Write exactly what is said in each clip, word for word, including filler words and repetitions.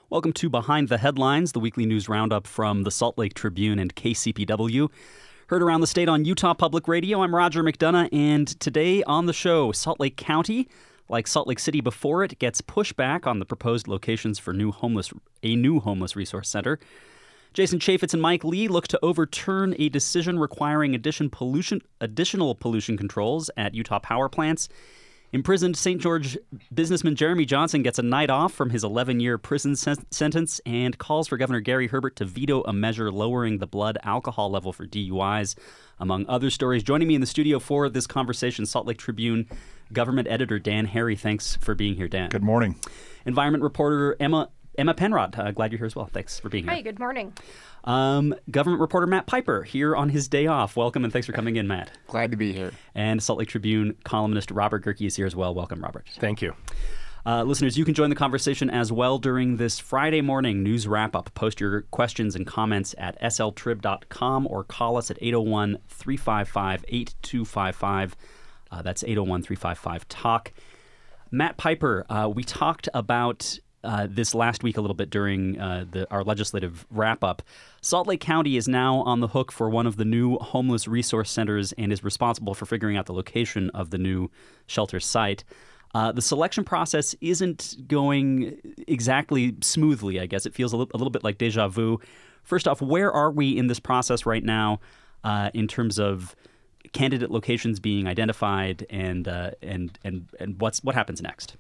Welcome to Behind the Headlines, the weekly news roundup from the Salt Lake Tribune and K C P W. Heard around the state on Utah Public Radio. I'm Roger McDonough, and today on the show, Salt Lake County, like Salt Lake City before it, gets pushback on the proposed locations for new homeless a new homeless resource center. Jason Chaffetz and Mike Lee look to overturn a decision requiring addition pollution, additional pollution controls at Utah power plants. Imprisoned Saint George businessman Jeremy Johnson gets a night off from his eleven-year prison sen- sentence and calls for Governor Gary Herbert to veto a measure lowering the blood alcohol level for D U Is, among other stories. Joining me in the studio for this conversation, Salt Lake Tribune government editor Dan Harry. Thanks for being here, Dan. Good morning. Environment reporter Emma Emma Penrod. Uh, glad you're here as well. Thanks for being here. Hi, good morning. Um, government reporter Matt Piper here on his day off. Welcome and thanks for coming in, Matt. Glad to be here. And Salt Lake Tribune columnist Robert Gerke is here as well. Welcome, Robert. Thank you. Uh, listeners, you can join the conversation as well during this Friday morning news wrap-up. Post your questions and comments at s l trib dot com or call us at eight oh one, three five five, eight two five five. Uh, that's eight oh one, three five five, talk. Matt Piper, uh, we talked about Uh, this last week a little bit during uh, the, our legislative wrap-up. Salt Lake County is now on the hook for one of the new homeless resource centers and is responsible for figuring out the location of the new shelter site. Uh, the selection process isn't going exactly smoothly, I guess. It feels a, li- a little bit like deja vu. First off, where are we in this process right now uh, in terms of candidate locations being identified and uh, and and and what's what happens next?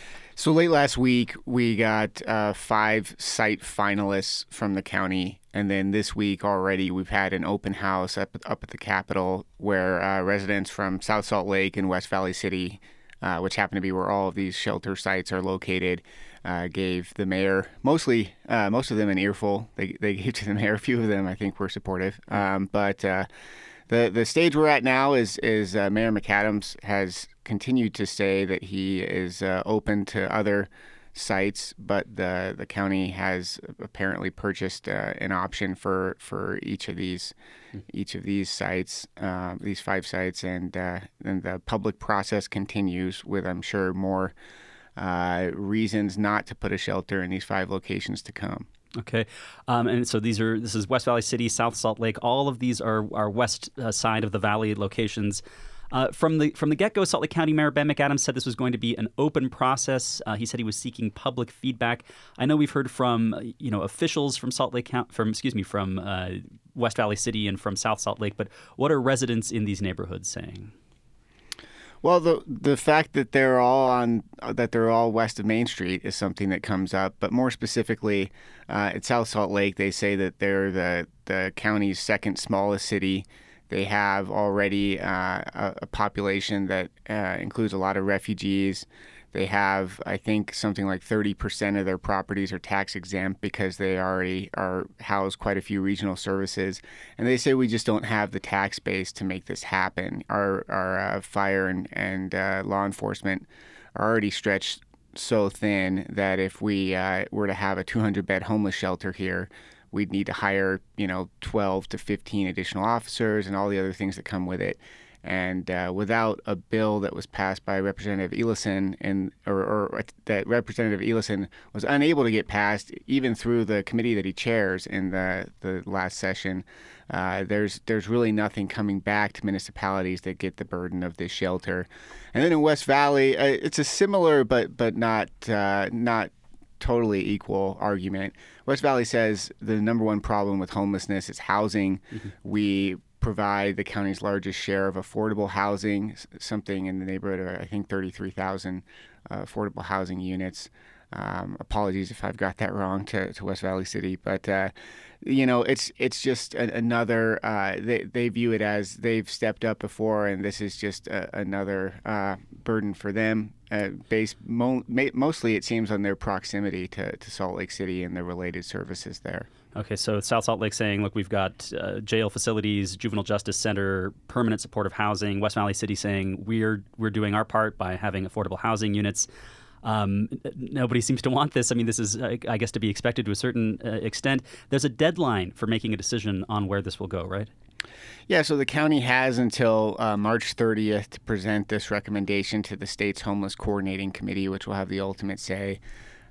So late last week, we got uh, five site finalists from the county. And then this week already, we've had an open house up, up at the Capitol where uh, residents from South Salt Lake and West Valley City, uh, which happen to be where all of these shelter sites are located, uh, gave the mayor, mostly, uh, most of them an earful. They, they gave to the mayor. A few of them, I think, were supportive. Um, but uh, the, the stage we're at now is, is uh, Mayor McAdams has continued to say that he is uh, open to other sites, but the the county has apparently purchased uh, an option for, for each of these each of these sites, uh, these five sites, and uh, and the public process continues with, I'm sure, more uh, reasons not to put a shelter in these five locations to come. Okay, um, and so these are this is West Valley City, South Salt Lake. All of these are are west uh, side of the valley locations. Uh, from the from the get-go, Salt Lake County Mayor Ben McAdams said this was going to be an open process. Uh, he said he was seeking public feedback. I know we've heard from you know officials from Salt Lake County, from excuse me, from uh, West Valley City and from South Salt Lake, but what are residents in these neighborhoods saying? Well, the the fact that they're all on that they're all west of Main Street is something that comes up. But more specifically, uh, at South Salt Lake, they say that they're the the county's second smallest city. They have already uh, a, a population that uh, includes a lot of refugees. They have, I think, something like thirty percent of their properties are tax exempt because they already are house quite a few regional services. And they say we just don't have the tax base to make this happen. Our, our uh, fire and, and uh, law enforcement are already stretched so thin that if we uh, were to have a two hundred bed homeless shelter here, we'd need to hire, you know, twelve to fifteen additional officers and all the other things that come with it. And uh, without a bill that was passed by Representative Elison, and or, or that Representative Elison was unable to get passed, even through the committee that he chairs in the, the last session, uh, there's there's really nothing coming back to municipalities that get the burden of this shelter. And then in West Valley, uh, it's a similar but but not uh, not. totally equal argument. West Valley says the number one problem with homelessness is housing. Mm-hmm. We provide the county's largest share of affordable housing, something in the neighborhood of, I think, thirty-three thousand uh, affordable housing units. Um, apologies if I've got that wrong to, to West Valley City, but uh, you know, it's it's just a, another. Uh, they they view it as they've stepped up before, and this is just a, another uh, burden for them. Uh, based mo- ma- mostly, it seems, on their proximity to, to Salt Lake City and the related services there. Okay, so South Salt Lake saying, look, we've got uh, jail facilities, juvenile justice center, permanent supportive housing. West Valley City saying we're we're doing our part by having affordable housing units. Um, nobody seems to want this. I mean, this is, uh, I guess, to be expected to a certain uh, extent. There's a deadline for making a decision on where this will go, right? Yeah, so the county has until uh, March thirtieth to present this recommendation to the state's Homeless Coordinating Committee, which will have the ultimate say.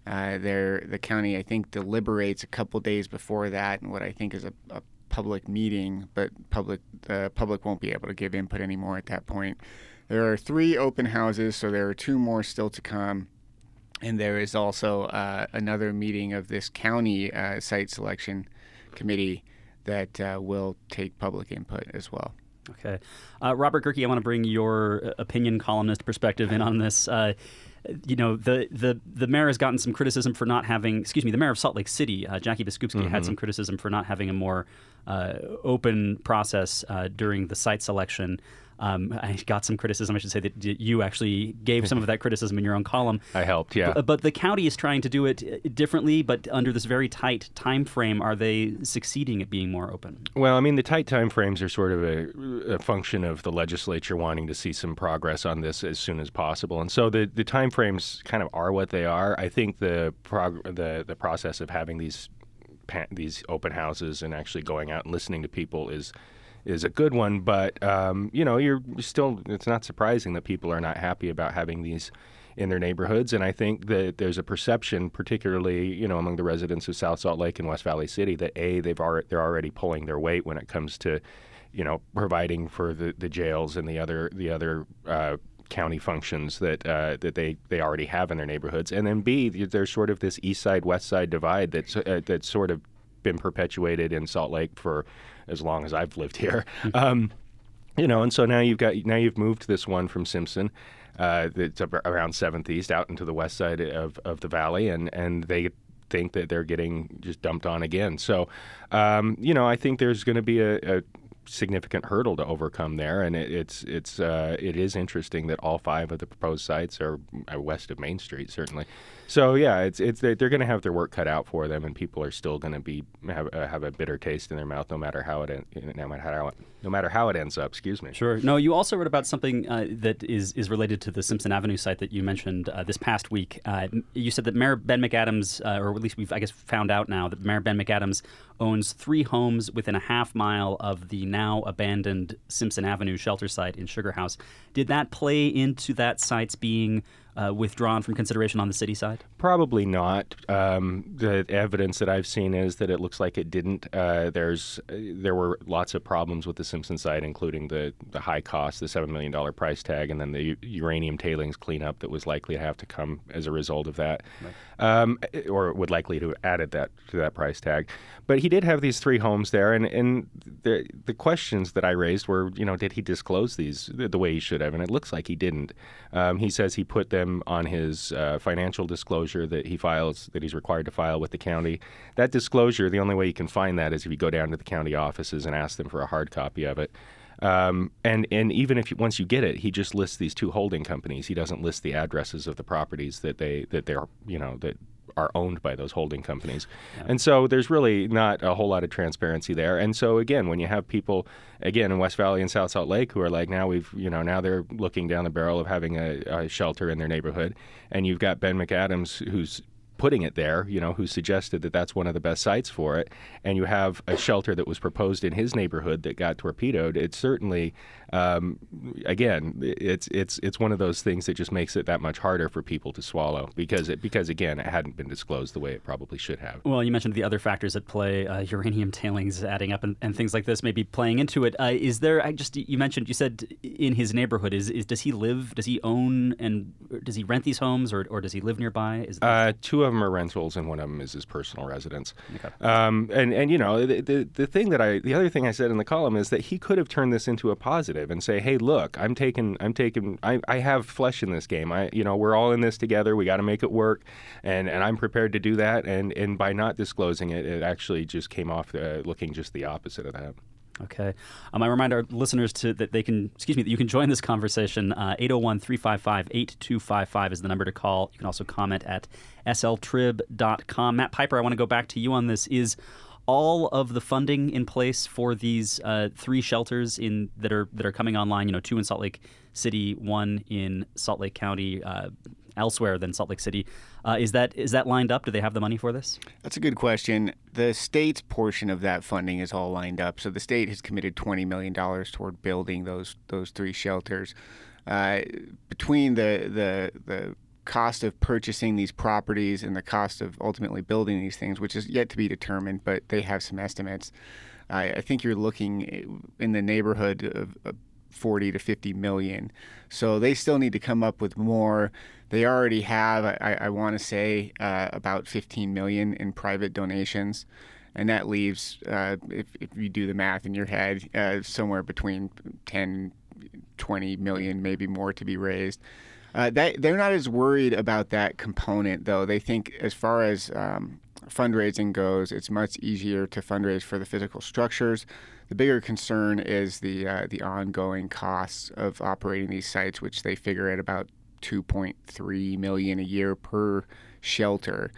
Uh, there, the county, I think, deliberates a couple days before that, and what I think is a, a public meeting, but public the public won't be able to give input anymore at that point. There are three open houses, so there are two more still to come. And there is also uh, another meeting of this county uh, site selection committee that uh, will take public input as well. Okay. Uh, Robert Gehrke, I want to bring your opinion columnist perspective in on this. Uh, you know, the, the, the mayor has gotten some criticism for not having, excuse me, the mayor of Salt Lake City, uh, Jackie Biskupski, mm-hmm. had some criticism for not having a more uh, open process uh, during the site selection. Um, I got some criticism, I should say, that you actually gave some of that criticism in your own column. I helped, yeah. But, but the county is trying to do it differently, but under this very tight time frame. Are they succeeding at being more open? Well, I mean, the tight time frames are sort of a, a function of the legislature wanting to see some progress on this as soon as possible. And so the, the time frames kind of are what they are. I think the prog- the, the process of having these these open houses and actually going out and listening to people is is a good one, but um, you know, you're still, it's not surprising that people are not happy about having these in their neighborhoods. And I think that there's a perception, particularly, you know, among the residents of South Salt Lake and West Valley City, that A, they've already, they're already pulling their weight when it comes to, you know, providing for the, the jails and the other the other uh, county functions that uh, that they, they already have in their neighborhoods. And then B, there's sort of this east side, west side divide that's uh, that's sort of been perpetuated in Salt Lake for as long as I've lived here. Um, you know, and so now you've got now you've moved this one from Simpson, uh, that's around seventh East, out into the west side of, of the valley, and, and they think that they're getting just dumped on again. So, um, you know, I think there's going to be a, a significant hurdle to overcome there, and it, it's it's uh, it is interesting that all five of the proposed sites are west of Main Street, certainly. So yeah, it's it's they're going to have their work cut out for them, and people are still going to be have uh, have a bitter taste in their mouth, no matter how it no matter how it, no matter how it ends up. Excuse me. Sure. No, you also wrote about something uh, that is is related to the Simpson Avenue site that you mentioned uh, this past week. Uh, you said that Mayor Ben McAdams, uh, or at least we've I guess found out now that Mayor Ben McAdams owns three homes within a half mile of the now abandoned Simpson Avenue shelter site in Sugar House. Did that play into that site's being Uh, withdrawn from consideration on the city side? Probably not. Um, the evidence that I've seen is that it looks like it didn't. Uh, there's uh, there were lots of problems with the Simpson site, including the, the high cost, the seven million dollars price tag, and then the u- uranium tailings cleanup that was likely to have to come as a result of that, right. um, or would likely to have added that to that price tag. But he did have these three homes there, and, and the the questions that I raised were, you know, did he disclose these the, the way he should have? And it looks like he didn't. Um, he says he put them on his uh, financial disclosure that he files, that he's required to file with the county. That disclosure, the only way you can find that is if you go down to the county offices and ask them for a hard copy of it. Um, and, and even if you, once you get it, he just lists these two holding companies. He doesn't list the addresses of the properties that they that they're you know that are owned by those holding companies. Yeah. And so there's really not a whole lot of transparency there. And so again, when you have people, again, in West Valley and South Salt Lake who are like, now we've, you know, now they're looking down the barrel of having a, a shelter in their neighborhood, and you've got Ben McAdams who's putting it there, you know, who suggested that that's one of the best sites for it, and you have a shelter that was proposed in his neighborhood that got torpedoed. It's certainly, um, again, it's it's it's one of those things that just makes it that much harder for people to swallow because it because again, it hadn't been disclosed the way it probably should have. Well, you mentioned the other factors at play, uh, uranium tailings adding up, and, and things like this maybe playing into it. Uh, is there? I just you mentioned you said in his neighborhood. Is is does he live? Does he own and does he rent these homes, or or does he live nearby? Is uh, two of them are rentals, and one of them is his personal residence. Okay. Um, and and you know the, the the thing that I the other thing I said in the column is that he could have turned this into a positive and say, hey, look, I'm taking I'm taking I, I have flesh in this game. I you know we're all in this together. We got to make it work, and and I'm prepared to do that. And and by not disclosing it, it actually just came off uh, looking just the opposite of that. Okay. Um, I remind our listeners to that they can, excuse me, that you can join this conversation. Uh, eight oh one, three five five, eight two five five is the number to call. You can also comment at S L trib dot com. Matt Piper, I want to go back to you on this. Is all of the funding in place for these uh, three shelters in that are that are coming online? You know, two in Salt Lake City, one in Salt Lake County, uh, elsewhere than Salt Lake City. Uh, is that is that lined up? Do they have the money for this? That's a good question. The state's portion of that funding is all lined up. So the state has committed twenty million dollars toward building those those three shelters. Uh, between the, the the cost of purchasing these properties and the cost of ultimately building these things, which is yet to be determined, but they have some estimates. I, I think you're looking in the neighborhood of, of forty to fifty million. So they still need to come up with more. They already have, I, I want to say, uh, about fifteen million in private donations. And that leaves, uh, if, if you do the math in your head, uh, somewhere between ten, twenty million, maybe more to be raised. Uh, that, they're not as worried about that component, though. They think as far as um, fundraising goes, it's much easier to fundraise for the physical structures. The bigger concern is the uh, the ongoing costs of operating these sites, which they figure at about two point three million dollars a year per shelter.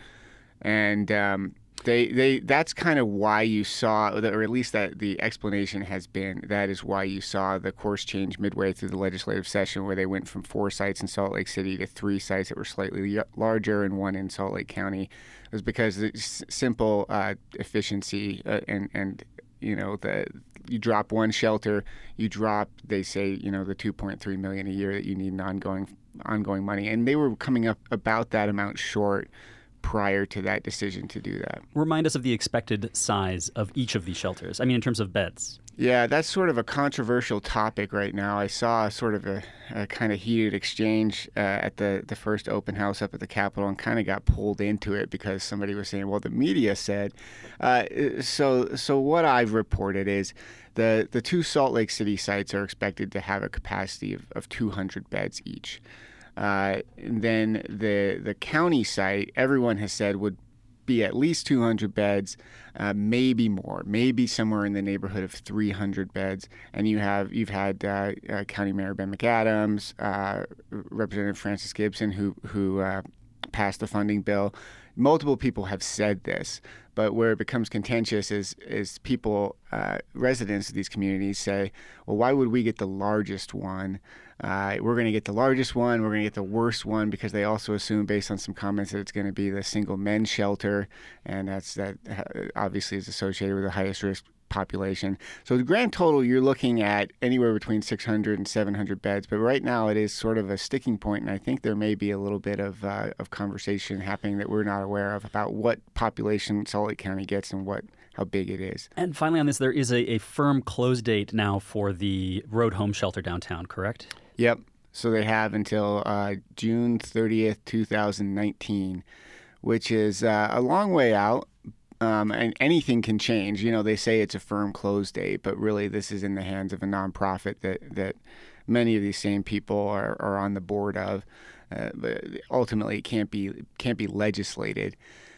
And um, They, they, that's kind of why you saw, or at least that the explanation has been, that is why you saw the course change midway through the legislative session, where they went from four sites in Salt Lake City to three sites that were slightly larger and one in Salt Lake County. It was because it's simple uh, efficiency uh, and, and, you know, the you drop one shelter, you drop, they say, you know, the two point three million dollars a year that you need in ongoing, ongoing money. And they were coming up about that amount short prior to that decision to do that. Remind us of the expected size of each of these shelters. I mean, in terms of beds. Yeah, that's sort of a controversial topic right now. I saw sort of a, a kind of heated exchange uh, at the, the first open house up at the Capitol, and kind of got pulled into it because somebody was saying, well, the media said. Uh, so so what I've reported is the, the two Salt Lake City sites are expected to have a capacity of, of two hundred beds each. Uh, then the the county site, everyone has said, would be at least two hundred beds, uh, maybe more, maybe somewhere in the neighborhood of three hundred beds. And you have you've had uh, uh, County Mayor Ben McAdams, uh, Representative Francis Gibson, who who uh, passed the funding bill. Multiple people have said this, but where it becomes contentious is is people, uh, residents of these communities say, well, why would we get the largest one? Uh, we're going to get the largest one. We're going to get the worst one, because they also assume, based on some comments, that it's going to be the single men's shelter, and that's that obviously is associated with the highest risk population. So the grand total, you're looking at anywhere between six hundred and seven hundred beds. But right now it is sort of a sticking point, and I think there may be a little bit of uh, of conversation happening that we're not aware of about what population Salt Lake County gets and what how big it is. And finally on this, there is a, a firm close date now for the Road Home Shelter downtown, correct? Yep. So they have until uh, June thirtieth, twenty nineteen, which is uh, a long way out. Um, and anything can change. You know, they say it's a firm close date, but really this is in the hands of a nonprofit that, that many of these same people are, are on the board of. Uh, but ultimately, it can't be can't be legislated.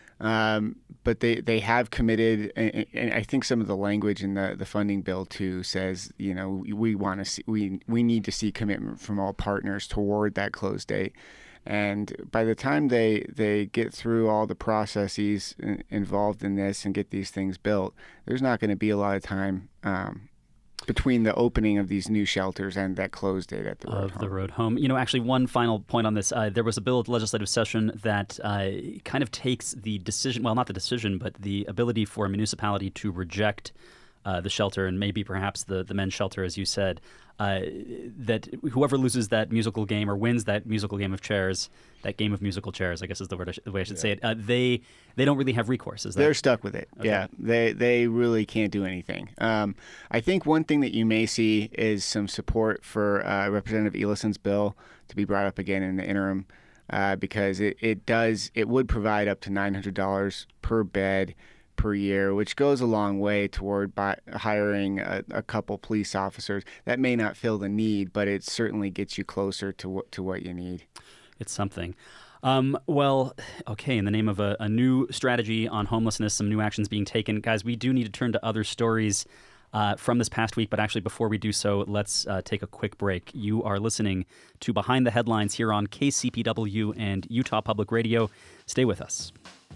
Um, but they, they have committed, and, and I think some of the language in the, the funding bill too says, you know, we want to see we we need to see commitment from all partners toward that close date. And by the time they, they get through all the processes involved in this and get these things built, there's not going to be a lot of time um, between the opening of these new shelters and that close date at the Road of Home. the Road Home. You know, actually, one final point on this. Uh, there was a bill at the legislative session that uh, kind of takes the decision, well, not the decision, but the ability for a municipality to reject Uh, the shelter, and maybe perhaps the, the men's shelter, as you said, uh, that whoever loses that musical game or wins that musical game of chairs, that game of musical chairs, I guess is the word I sh- the way I should yeah. say it, uh, they they don't really have recourse. Is that? They're stuck with it. Okay. Yeah, they they really can't do anything. Um, I think one thing that you may see is some support for uh, Representative Elison's bill to be brought up again in the interim, uh, because it, it does it would provide up to nine hundred dollars per bed per year, which goes a long way toward by hiring a, a couple police officers. That may not fill the need, but it certainly gets you closer to what to what you need. It's something. Um, well, okay, in the name of a, a new strategy on homelessness, some new actions being taken. Guys, we do need to turn to other stories uh, from this past week, but actually before we do so, let's uh, take a quick break. You are listening to Behind the Headlines here on K C P W and Utah Public Radio. Stay with us.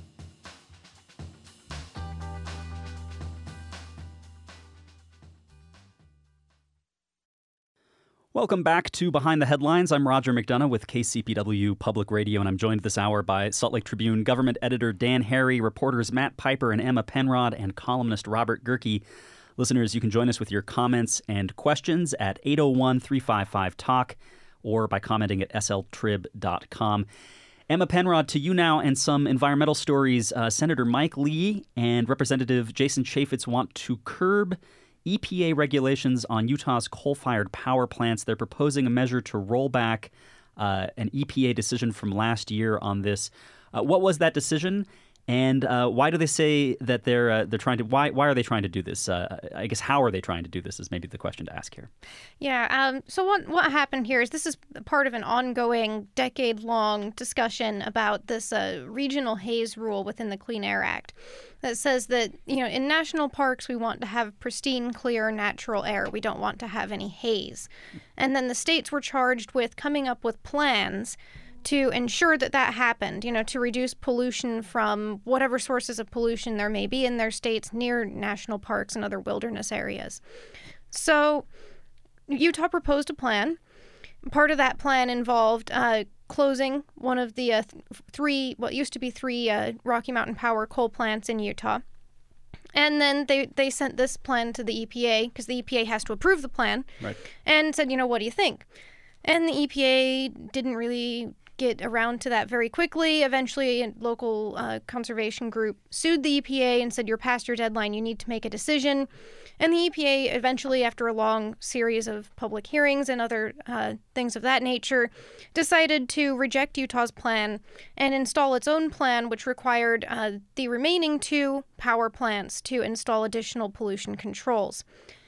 Welcome back to Behind the Headlines. I'm Roger McDonough with K C P W Public Radio, and I'm joined this hour by Salt Lake Tribune government editor Dan Harry, reporters Matt Piper and Emma Penrod, and columnist Robert Gerke. Listeners, you can join us with your comments and questions at eight oh one, three five five, talk or by commenting at s l trib dot com. Emma Penrod, to you now and some environmental stories. Uh, Senator Mike Lee and Representative Jason Chaffetz want to curb E P A regulations on Utah's coal-fired power plants. They're proposing a measure to roll back uh, an E P A decision from last year on this. Uh, what was that decision? And uh, why do they say that they're uh, they're trying to? Why why are they trying to do this? Uh, I guess how are they trying to do this is maybe the question to ask here. Yeah. Um, so what what happened here is this is part of an ongoing, decade-long discussion about this uh, regional haze rule within the Clean Air Act that says that, you know, in national parks we want to have pristine, clear, natural air. We don't want to have any haze. And then the states were charged with coming up with plans to ensure that that happened, you know, to reduce pollution from whatever sources of pollution there may be in their states near national parks and other wilderness areas. So Utah proposed a plan. Part of that plan involved uh, closing one of the uh, th- three, what used to be three uh, Rocky Mountain Power coal plants in Utah. And then they, they sent this plan to the E P A because the E P A has to approve the plan, right, and said, you know, what do you think? And the E P A didn't really get around to that very quickly. Eventually, a local uh, conservation group sued the E P A and said, you're past your deadline, you need to make a decision. And the E P A eventually, after a long series of public hearings and other uh, things of that nature, decided to reject Utah's plan and install its own plan, which required uh, the remaining two power plants to install additional pollution controls.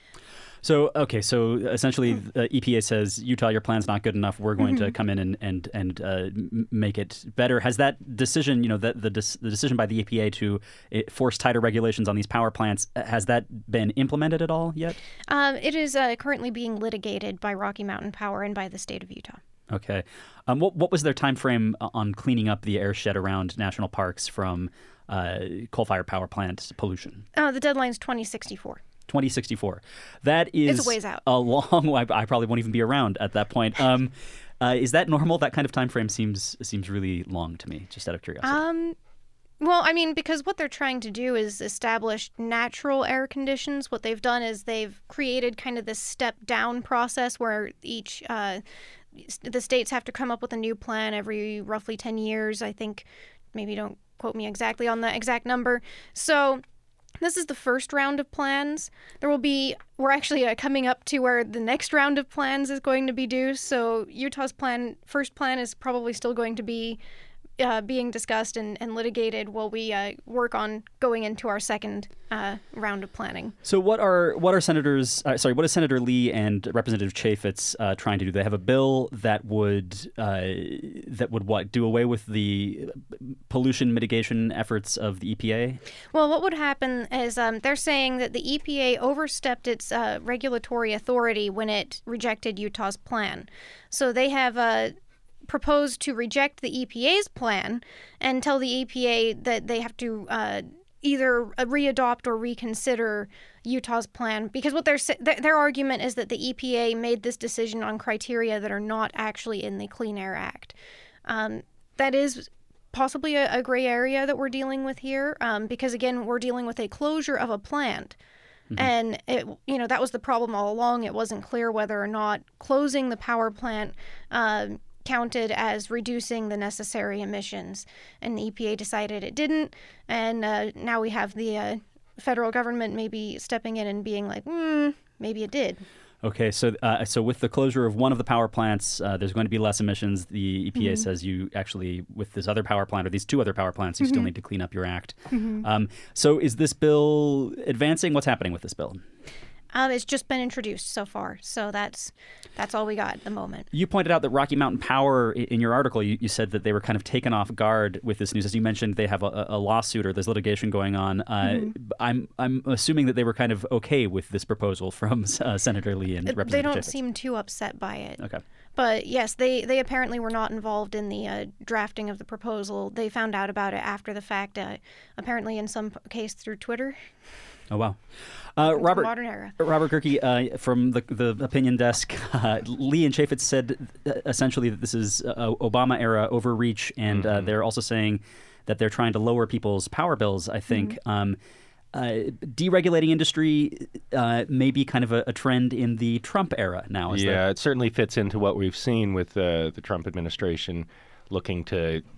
So, okay, so essentially uh, E P A says, Utah, your plan's not good enough. We're going Mm-hmm. to come in and and, and uh, m- make it better. Has that decision, you know, the, the, dis- the decision by the E P A to uh, force tighter regulations on these power plants, has that been implemented at all yet? Um, it is uh, currently being litigated by Rocky Mountain Power and by the state of Utah. Okay. Um, what, what was their time frame on cleaning up the airshed around national parks from uh, coal-fired power plant pollution? Uh, the deadline's twenty sixty-four. twenty sixty-four. That is It's a ways out. A long. I, I probably won't even be around at that point. Um, uh, is that normal? That kind of time frame seems seems really long to me. Just out of curiosity. Um, well, I mean, because what they're trying to do is establish natural air conditions. What they've done is they've created kind of this step-down process where each uh, the states have to come up with a new plan every roughly ten years. I think, maybe don't quote me exactly on the exact number. So this is the first round of plans. There will be, we're actually uh, coming up to where the next round of plans is going to be due. So Utah's plan, first plan is probably still going to be uh, being discussed and, and litigated while we uh, work on going into our second uh, round of planning. So what are what are senators? Uh, sorry, what is Senator Lee and Representative Chaffetz uh, trying to do? They have a bill that would uh, that would what do away with the pollution mitigation efforts of the E P A? Well, what would happen is um, they're saying that the E P A overstepped its uh, regulatory authority when it rejected Utah's plan. So they have uh, proposed to reject the E P A's plan and tell the E P A that they have to uh, either readopt or reconsider Utah's plan, because what they're th- their argument is that the E P A made this decision on criteria that are not actually in the Clean Air Act. Um, that is possibly a, a gray area that we're dealing with here, um, because again, we're dealing with a closure of a plant. Mm-hmm. And it, you know, that was the problem all along. It wasn't clear whether or not closing the power plant uh, counted as reducing the necessary emissions, and the E P A decided it didn't, and uh, now we have the uh, federal government maybe stepping in and being like, hmm, maybe it did. Okay, so uh, so with the closure of one of the power plants, uh, there's going to be less emissions. The E P A mm-hmm. says you actually, with this other power plant or these two other power plants, you mm-hmm. still need to clean up your act. Mm-hmm. Um, so is this bill advancing? What's happening with this bill? Um, it's just been introduced so far, so that's that's all we got at the moment. You pointed out that Rocky Mountain Power, in your article, you, you said that they were kind of taken off guard with this news. As you mentioned, they have a, a lawsuit or there's litigation going on. Uh, mm-hmm. I'm I'm assuming that they were kind of okay with this proposal from uh, Senator Lee and Representative They don't Chaffetz. seem too upset by it. Okay. But yes, they, they apparently were not involved in the uh, drafting of the proposal. They found out about it after the fact, uh, apparently in some case through Twitter. Oh, wow. Uh, Robert, modern era. Robert Gerke uh, from the the opinion desk. Uh, Lee and Chaffetz said uh, essentially that this is uh, Obama era overreach, and mm-hmm. uh, they're also saying that they're trying to lower people's power bills. I think mm-hmm. um, uh, deregulating industry uh, may be kind of a, a trend in the Trump era now. Is yeah, there? It certainly fits into what we've seen with uh, the Trump administration looking to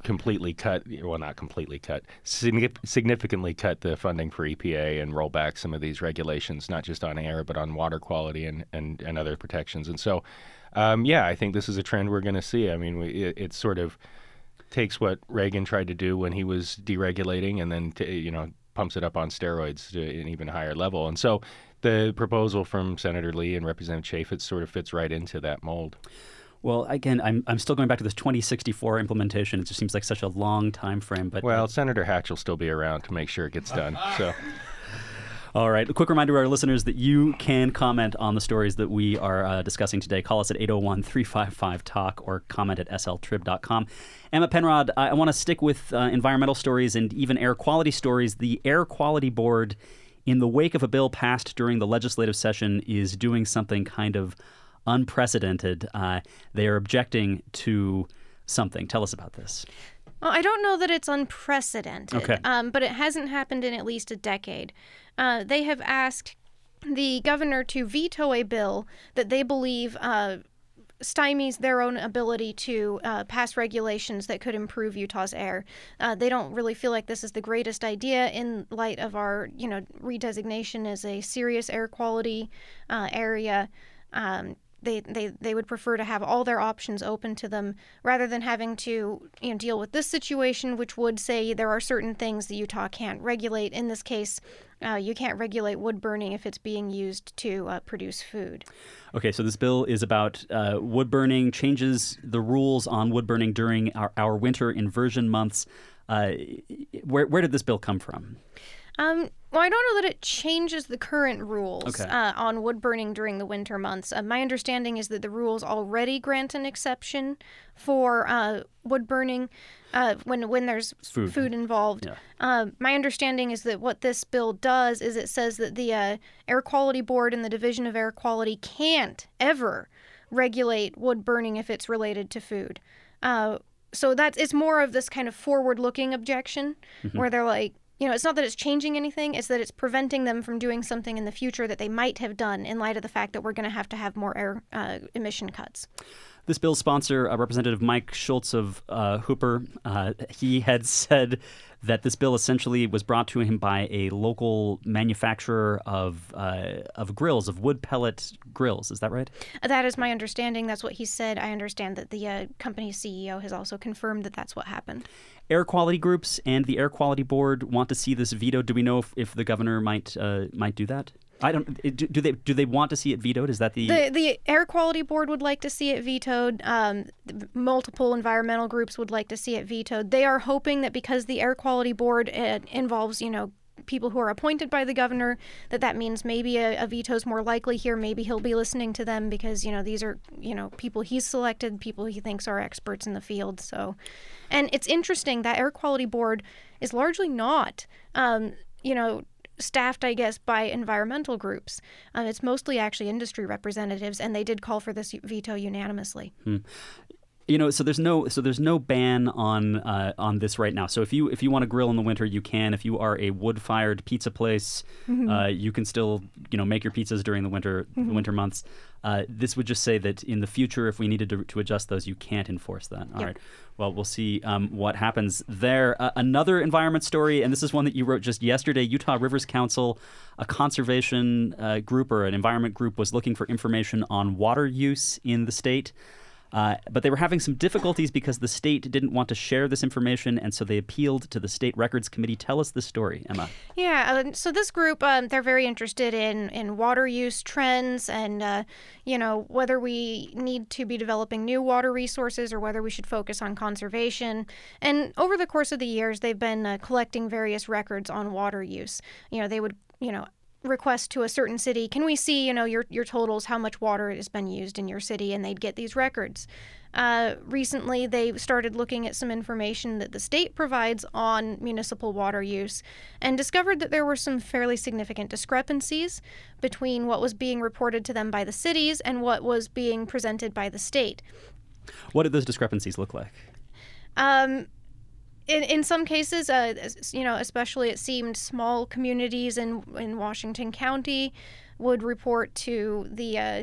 completely cut, well, not completely cut, signif- significantly cut the funding for E P A and roll back some of these regulations, not just on air, but on water quality and, and, and other protections. And so, um, yeah, I think this is a trend we're going to see. I mean, we, it, it sort of takes what Reagan tried to do when he was deregulating and then, t- you know, pumps it up on steroids to an even higher level. And so the proposal from Senator Lee and Representative Chaffetz sort of fits right into that mold. Well, again, I'm I'm still going back to this twenty sixty-four implementation. It just seems like such a long time frame. But well, Senator Hatch will still be around to make sure it gets done. So, all right. A quick reminder to our listeners that you can comment on the stories that we are uh, discussing today. Call us at eight oh one, three five five, talk or comment at s l trib dot com. Emma Penrod, I, I want to stick with uh, environmental stories and even air quality stories. The Air Quality Board, in the wake of a bill passed during the legislative session, is doing something kind of unprecedented. Uh, they are objecting to something. Tell us about this. Well, I don't know that it's unprecedented, okay. um, but it hasn't happened in at least a decade. Uh, they have asked the governor to veto a bill that they believe uh, stymies their own ability to uh, pass regulations that could improve Utah's air. Uh, they don't really feel like this is the greatest idea in light of our, you know, redesignation as a serious air quality uh, area. Um, They, they they would prefer to have all their options open to them rather than having to, you know, deal with this situation, which would say there are certain things that Utah can't regulate. In this case, uh, you can't regulate wood burning if it's being used to uh, produce food. Okay, so this bill is about uh, wood burning, changes the rules on wood burning during our, our winter inversion months. Uh, where where did this bill come from? Um, well, I don't know that it changes the current rules okay. uh, on wood burning during the winter months. Uh, my understanding is that the rules already grant an exception for uh, wood burning uh, when when there's food, food involved. Yeah. Uh, my understanding is that what this bill does is it says that the uh, Air Quality Board and the Division of Air Quality can't ever regulate wood burning if it's related to food. Uh, so that's it's more of this kind of forward-looking objection mm-hmm. where they're like, you know, it's not that it's changing anything, it's that it's preventing them from doing something in the future that they might have done in light of the fact that we're going to have to have more air uh, emission cuts. This bill's sponsor, uh, Representative Mike Schultz of uh, Hooper, uh, he had said that this bill essentially was brought to him by a local manufacturer of uh, of grills, of wood pellet grills. Is that right? That is my understanding. That's what he said. I understand that the uh, company's C E O has also confirmed that that's what happened. Air quality groups and the Air Quality Board want to see this vetoed. Do we know if, if the governor might uh, might do that? I don't. Do, do they do they want to see it vetoed? Is that the the the Air Quality Board would like to see it vetoed? Um, multiple environmental groups would like to see it vetoed. They are hoping that because the Air Quality Board uh, involves, you know, people who are appointed by the governor, that that means maybe a, a veto is more likely here. Maybe he'll be listening to them because, you know, these are, you know, people he's selected, people he thinks are experts in the field. So, and it's interesting that Air Quality Board is largely not, um, you know, staffed, I guess, by environmental groups. Um, it's mostly actually industry representatives, and they did call for this veto unanimously. Hmm. You know, so there's no so there's no ban on uh, on this right now. So if you if you want to grill in the winter, you can. If you are a wood-fired pizza place, mm-hmm. uh, you can still you know make your pizzas during the winter mm-hmm. the winter months. Uh, this would just say that in the future, if we needed to, to adjust those, you can't enforce that. All yep. right. Well, we'll see um, what happens there. Uh, another environment story, and this is one that you wrote just yesterday. Utah Rivers Council, a conservation uh, group or an environment group, was looking for information on water use in the state. Uh, but they were having some difficulties because the state didn't want to share this information, and so they appealed to the State Records Committee. Tell us the story, Emma. Yeah, uh, so this group, um, they're very interested in, in water use trends and, uh, you know, whether we need to be developing new water resources or whether we should focus on conservation. And over the course of the years, they've been uh, collecting various records on water use. You know, they would, you know, request to a certain city, can we see, you know, your your totals, how much water has been used in your city, and they'd get these records. Uh, recently, they started looking at some information that the state provides on municipal water use and discovered that there were some fairly significant discrepancies between what was being reported to them by the cities and what was being presented by the state. What did those discrepancies look like? Um, In in some cases, uh, you know, especially it seemed small communities in in Washington County would report to the, uh,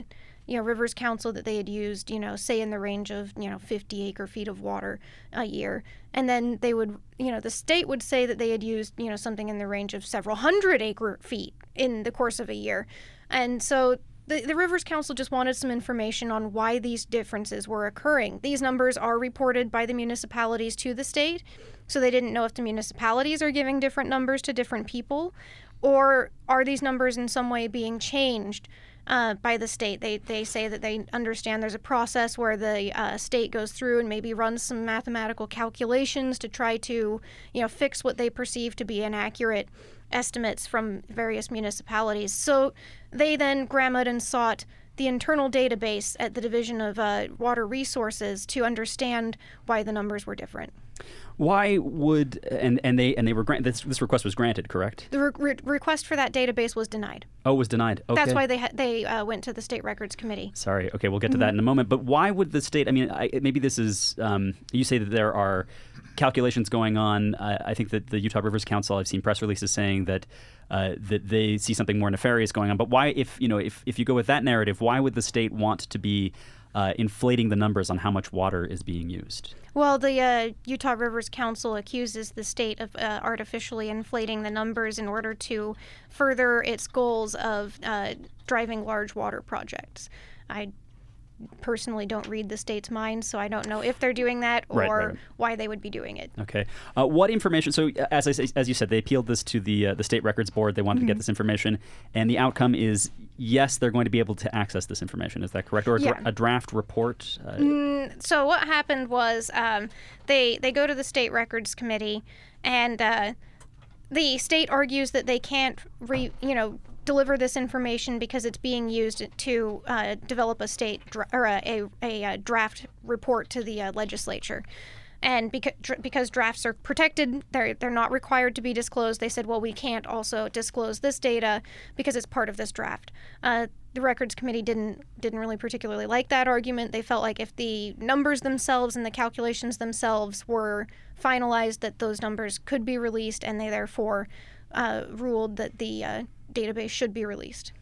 you know, Rivers Council that they had used, you know, say in the range of, you know, fifty acre feet of water a year. And then they would, you know, the state would say that they had used, you know, something in the range of several hundred acre feet in the course of a year. And so the, the Rivers Council just wanted some information on why these differences were occurring. These numbers are reported by the municipalities to the state, so they didn't know if the municipalities are giving different numbers to different people, or are these numbers in some way being changed uh, by the state. They they say that they understand there's a process where the uh, state goes through and maybe runs some mathematical calculations to try to, you know, fix what they perceive to be inaccurate estimates from various municipalities. So they then grammaed and sought the internal database at the Division of uh, Water Resources to understand why the numbers were different. Why would and and they and they were granted this, this request was granted, correct? The re- re- request for that database was denied. Oh, it was denied. Okay. That's why they ha- they uh, went to the State Records Committee. Sorry. Okay, we'll get to that in a moment. But why would the state? I mean, I, maybe this is. Um, you say that there are calculations going on. Uh, I think that the Utah Rivers Council. I've seen press releases saying that uh, that they see something more nefarious going on. But why, if you know, if if you go with that narrative, why would the state want to be uh, inflating the numbers on how much water is being used? Well, the uh, Utah Rivers Council accuses the state of uh, artificially inflating the numbers in order to further its goals of uh, driving large water projects. I personally don't read the state's mind, so I don't know if they're doing that or right, right. why they would be doing it. Okay. Uh, what information? So, as I say, as you said, they appealed this to the uh, the state records board. They wanted mm-hmm. to get this information, and the outcome is yes, they're going to be able to access this information. Is that correct? Or a, yeah. dra- a draft report? Uh, mm, so what happened was um, they they go to the state records committee, and uh, the state argues that they can't re, you know. deliver this information because it's being used to uh, develop a state dra- or a, a, a, a draft report to the uh, legislature. And beca- dr- because drafts are protected, they're they're not required to be disclosed. They said, well, we can't also disclose this data because it's part of this draft. Uh, the Records Committee didn't didn't really particularly like that argument. They felt like if the numbers themselves and the calculations themselves were finalized, that those numbers could be released, and they therefore uh, ruled that the uh, database should be released.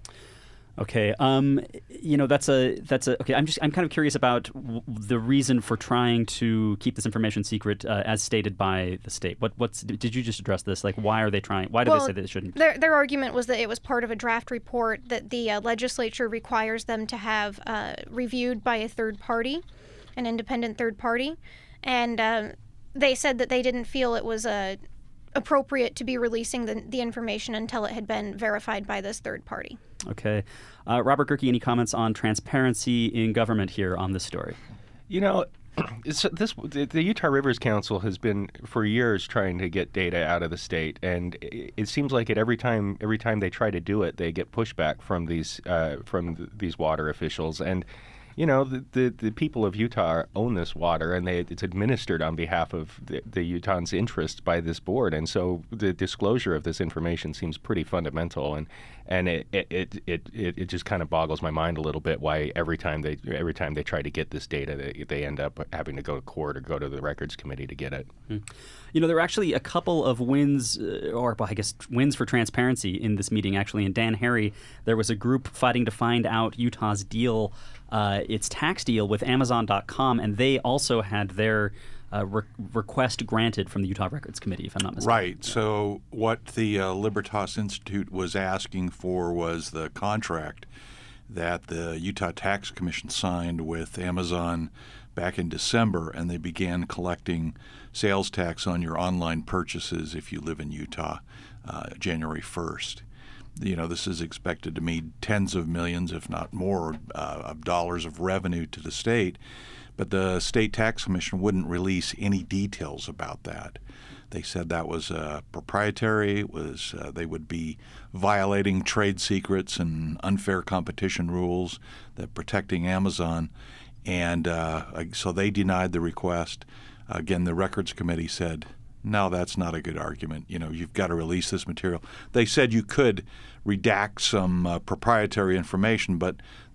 Okay, um, you know that's a that's a okay. I'm just I'm kind of curious about w- the reason for trying to keep this information secret, uh, as stated by the state. What what's did you just address this? Like, why are they trying? Why do well, they say that it shouldn't? Their their argument was that it was part of a draft report that the uh, legislature requires them to have uh, reviewed by a third party, an independent third party, and um, they said that they didn't feel it was a. appropriate to be releasing the, the information until it had been verified by this third party. Okay. Uh, Robert Gehrke, any comments on transparency in government here on this story? You know, it's, this the, the Utah Rivers Council has been for years trying to get data out of the state, and it, it seems like it every time every time they try to do it, they get pushback from these uh, from th- these water officials. And you know, the, the, the people of Utah own this water, and they, it's administered on behalf of the, the Utahns' interests by this board. And so the disclosure of this information seems pretty fundamental. And and it it, it, it, it just kind of boggles my mind a little bit why every time they every time they try to get this data, they, they end up having to go to court or go to the Records Committee to get it. Hmm. You know, there were actually a couple of wins, uh, or well, I guess wins for transparency in this meeting, actually. In Dan Harry, there was a group fighting to find out Utah's deal, uh, its tax deal with Amazon dot com, and they also had their uh, re- request granted from the Utah Records Committee, if I'm not mistaken. Right. So what the uh, Libertas Institute was asking for was the contract that the Utah Tax Commission signed with Amazon back in December, and they began collecting sales tax on your online purchases if you live in Utah uh, January first. You know, this is expected to mean tens of millions, if not more, uh, of dollars of revenue to the state. But the State Tax Commission wouldn't release any details about that. They said that was uh, proprietary. It was uh, they would be violating trade secrets and unfair competition rules that protecting Amazon. And uh, so they denied the request. Again, the Records Committee said, no, that's not a good argument. You know, you've got to release this material. They said you could redact some uh, proprietary information, but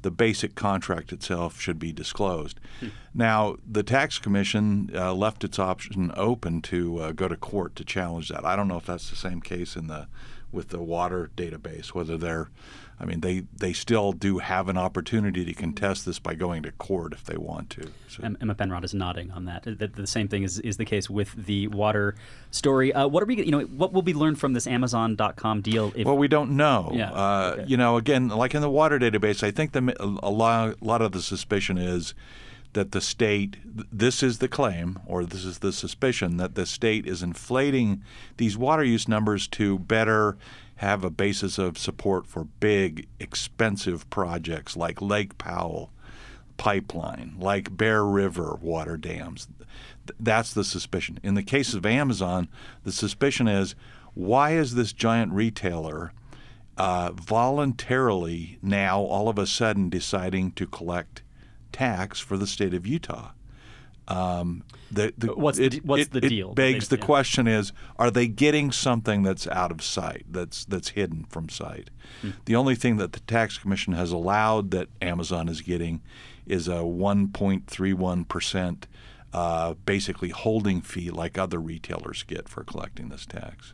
the basic contract itself should be disclosed. Hmm. Now, the tax commission uh, left its option open to uh, go to court to challenge that. I don't know if that's the same case in the with the water database, whether they're, I mean, they, they still do have an opportunity to contest this by going to court if they want to. So. Emma Penrod is nodding on that. The, the same thing is, is the case with the water story. Uh, what are we, you know, what will be learned from this Amazon dot com deal? If, well, we don't know. Yeah, uh, okay. You know, again, like in the water database, I think the, a lot, a lot of the suspicion is that the state, this is the claim, or this is the suspicion, that the state is inflating these water use numbers to better have a basis of support for big, expensive projects like Lake Powell pipeline, like Bear River water dams. That's the suspicion. In the case of Amazon, the suspicion is, why is this giant retailer uh, voluntarily now all of a sudden deciding to collect tax for the state of Utah? Um, the, the, what's it, the, what's it, the it deal? begs they, the yeah. question is, are they getting something that's out of sight, that's that's hidden from sight? Hmm. The only thing that the tax commission has allowed that Amazon is getting is a one point three one percent uh, basically holding fee like other retailers get for collecting this tax.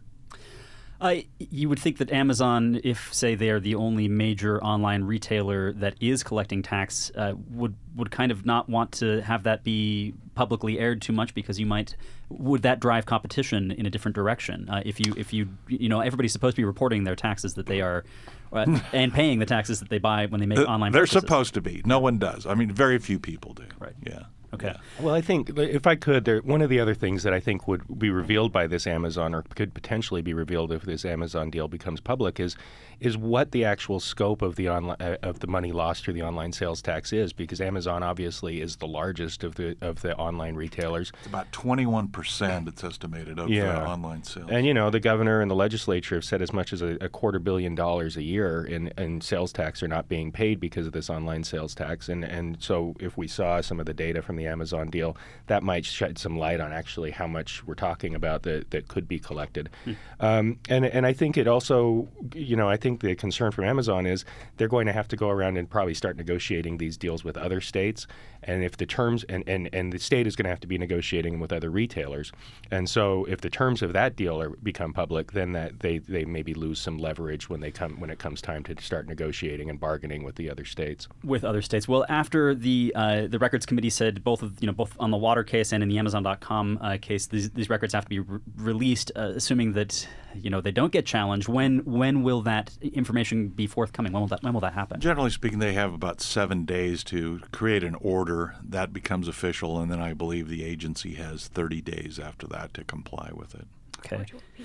Uh, you would think that Amazon, if, say, they are the only major online retailer that is collecting tax, uh, would would kind of not want to have that be publicly aired too much, because you might would that drive competition in a different direction? Uh, if you if you you know everybody's supposed to be reporting their taxes that they are uh, and paying the taxes that they buy when they make the, online. They're purchases. supposed to be. No one does. I mean, very few people do. Right. Yeah. Okay. Well, I think if I could, there, one of the other things that I think would be revealed by this Amazon, or could potentially be revealed if this Amazon deal becomes public, is is what the actual scope of the online uh, of the money lost through the online sales tax is, because Amazon obviously is the largest of the of the online retailers. It's about twenty-one percent, it's estimated, of Yeah. the online sales. And you know, the governor and the legislature have said as much as a, a quarter billion dollars a year in, in sales tax are not being paid because of this online sales tax. And and so if we saw some of the data from the Amazon deal, that might shed some light on actually how much we're talking about that, that could be collected. Hmm. Um, and and I think it also, you know, I think the concern from Amazon is they're going to have to go around and probably start negotiating these deals with other states. And if the terms, and, and, and the state is going to have to be negotiating with other retailers. And so if the terms of that deal are, become public, then that they, they maybe lose some leverage when they come when it comes time to start negotiating and bargaining with the other states. With other states. Well, after the uh, the records committee said both of you know both on the water case and in the Amazon dot com uh, case, these, these records have to be re- released, uh, assuming that you know they don't get challenged. When when will that information be forthcoming? When will that when will that happen? Generally speaking, they have about seven days to create an order. That becomes official, and then I believe the agency has thirty days after that to comply with it. Okay.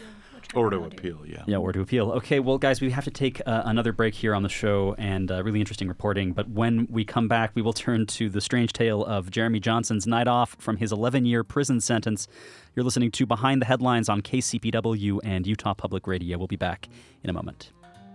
Or to appeal, yeah. Yeah, or to appeal. Okay, well, guys, we have to take uh, another break here on the show, and uh, really interesting reporting. But when we come back, we will turn to the strange tale of Jeremy Johnson's night off from his eleven-year prison sentence. You're listening to Behind the Headlines on K C P W and Utah Public Radio. We'll be back in a moment.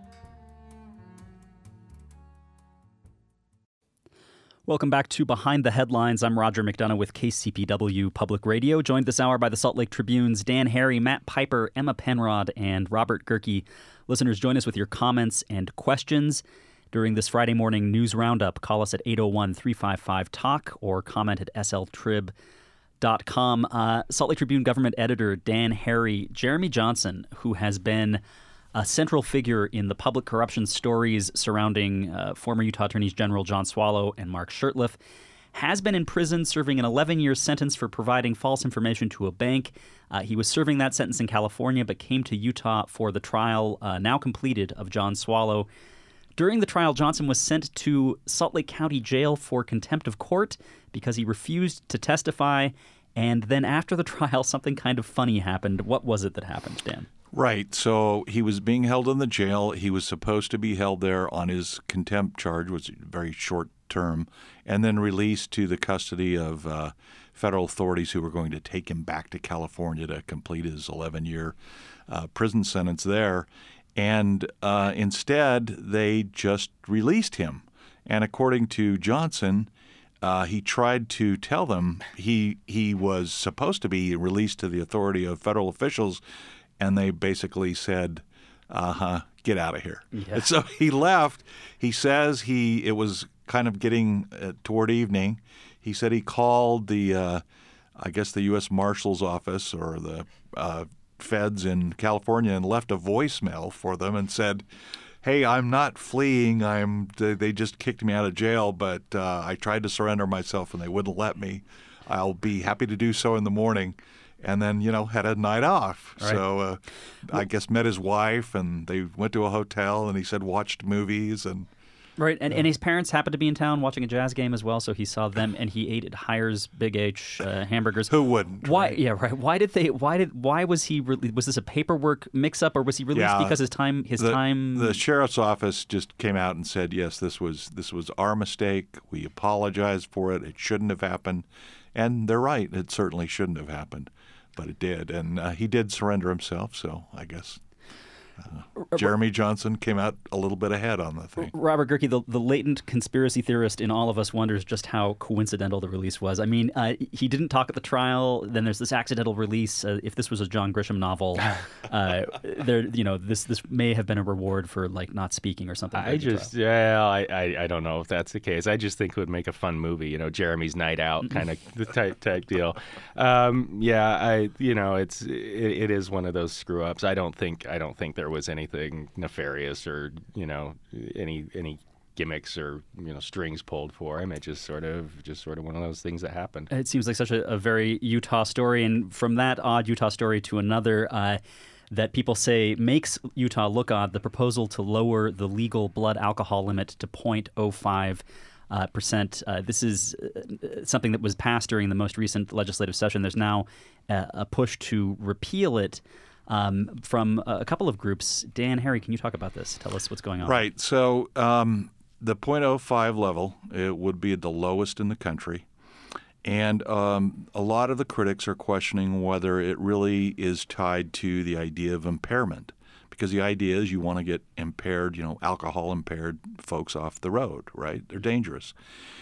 Welcome back to Behind the Headlines. I'm Roger McDonough with K C P W Public Radio, joined this hour by the Salt Lake Tribune's Dan Harry, Matt Piper, Emma Penrod, and Robert Gerke. Listeners, join us with your comments and questions during this Friday morning news roundup. Call us at eight oh one, three five five, talk or comment at S L trib dot com. Uh, Salt Lake Tribune government editor Dan Harry, Jeremy Johnson, who has been a central figure in the public corruption stories surrounding uh, former Utah Attorneys General John Swallow and Mark Shurtleff, has been in prison serving an eleven-year sentence for providing false information to a bank. Uh, he was serving that sentence in California, but came to Utah for the trial, uh, now completed, of John Swallow. During the trial, Johnson was sent to Salt Lake County Jail for contempt of court because he refused to testify. And then after the trial, something kind of funny happened. What was it that happened, Dan? Right. So he was being held in the jail. He was supposed to be held there on his contempt charge, which was very short term, and then released to the custody of uh, federal authorities who were going to take him back to California to complete his eleven-year uh, prison sentence there. And uh, instead, they just released him. And according to Johnson, uh, he tried to tell them he he was supposed to be released to the authority of federal officials, and they basically said, uh-huh, get out of here. Yeah. And so he left. He says he it was kind of getting uh, toward evening, he said he called the, uh, I guess the U S Marshal's office or the uh, feds in California and left a voicemail for them and said, "Hey, I'm not fleeing. I'm. They just kicked me out of jail, but uh, I tried to surrender myself and they wouldn't let me. I'll be happy to do so in the morning." And then, you know, had a night off. Right. So uh, I guess met his wife and they went to a hotel and he said watched movies and. Right, and, and his parents happened to be in town watching a Jazz game as well, so he saw them and he ate at Hires Big H uh, hamburgers. Who wouldn't? Why? Right? Yeah, right. Why did they? Why did? Why was he? Re- was this a paperwork mix-up, or was he released Yeah, because his time? His the, time. The sheriff's office just came out and said, "Yes, this was this was our mistake. We apologize for it. It shouldn't have happened." And they're right. It certainly shouldn't have happened, but it did. And uh, he did surrender himself. So I guess. Uh, Jeremy Johnson came out a little bit ahead on the thing. Robert Gehrke, the, the latent conspiracy theorist in all of us, wonders just how coincidental the release was. I mean, uh, he didn't talk at the trial. Then there's this accidental release. Uh, if this was a John Grisham novel, uh, there, you know, this this may have been a reward for like not speaking or something. I just, yeah, I, I, I don't know if that's the case. I just think it would make a fun movie, you know, Jeremy's Night Out kind of type type deal. Um, yeah, I, you know, it's it, it is one of those screw ups. I don't think I don't think there was anything nefarious or, you know, any any gimmicks or, you know, strings pulled for him. It just sort of just sort of one of those things that happened. It seems like such a, a very Utah story, and from that odd Utah story to another uh, that people say makes Utah look odd, the proposal to lower the legal blood alcohol limit to zero point zero five Uh, percent. Uh, this is uh, something that was passed during the most recent legislative session. There's now uh, a push to repeal it um, from a couple of groups. Dan, Harry, can you talk about this? Tell us what's going on. Right. So um, the zero point zero five level, it would be the lowest in the country. And um, a lot of the critics are questioning whether it really is tied to the idea of impairment. Because the idea is you want to get impaired, you know, alcohol-impaired folks off the road, right? They're dangerous.